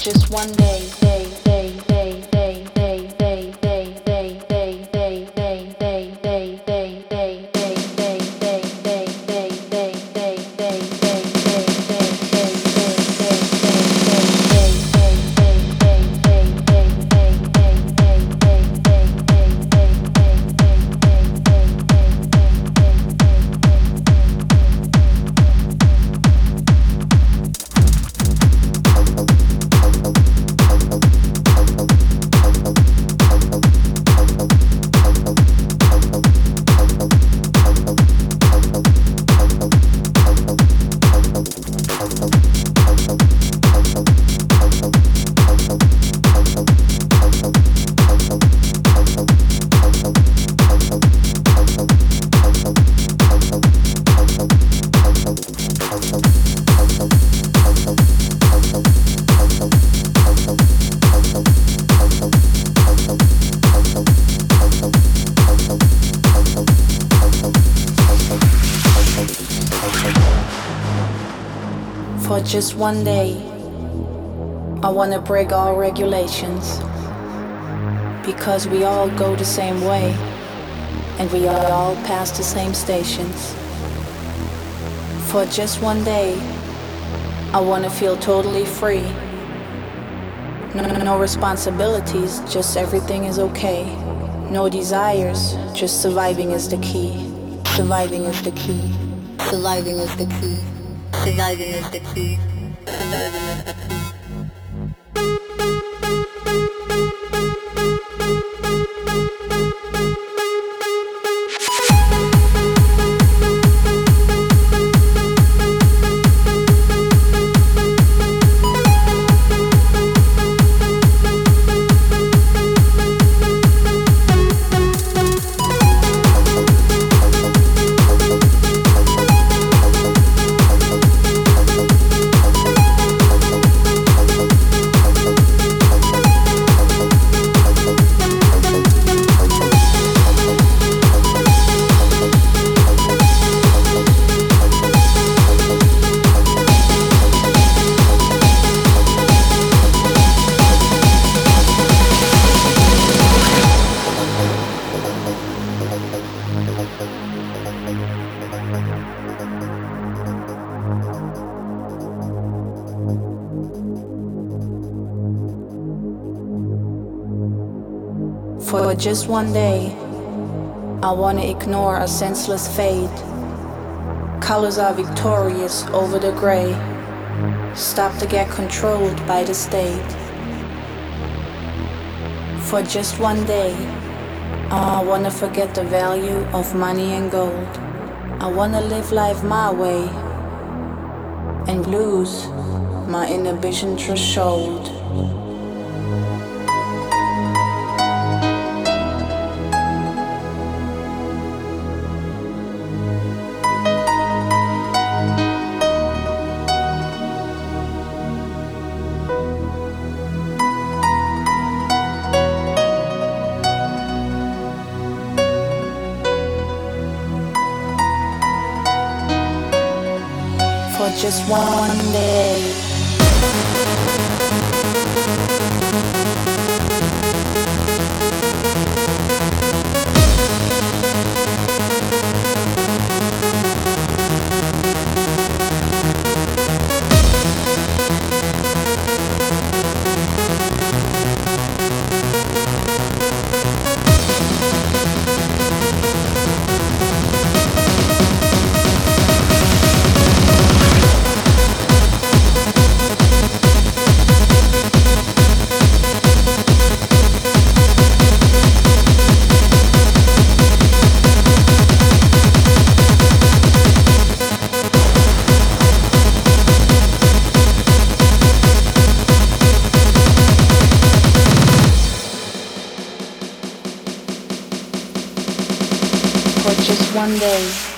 just one day. For just one day, I wanna break all regulations, because we all go the same way, and we all pass the same stations. For just one day, I wanna feel totally free. No responsibilities, just everything is okay. No desires, just surviving is the key. Surviving is the key. Surviving is the key. Surviving is the key. Surviving is the key. For just one day, I wanna ignore a senseless fate. Colors are victorious over the gray. Stop to get controlled by the state. For just one day, I wanna forget the value of money and gold. I wanna live life my way and lose my inhibition threshold. For just one day. For just one day.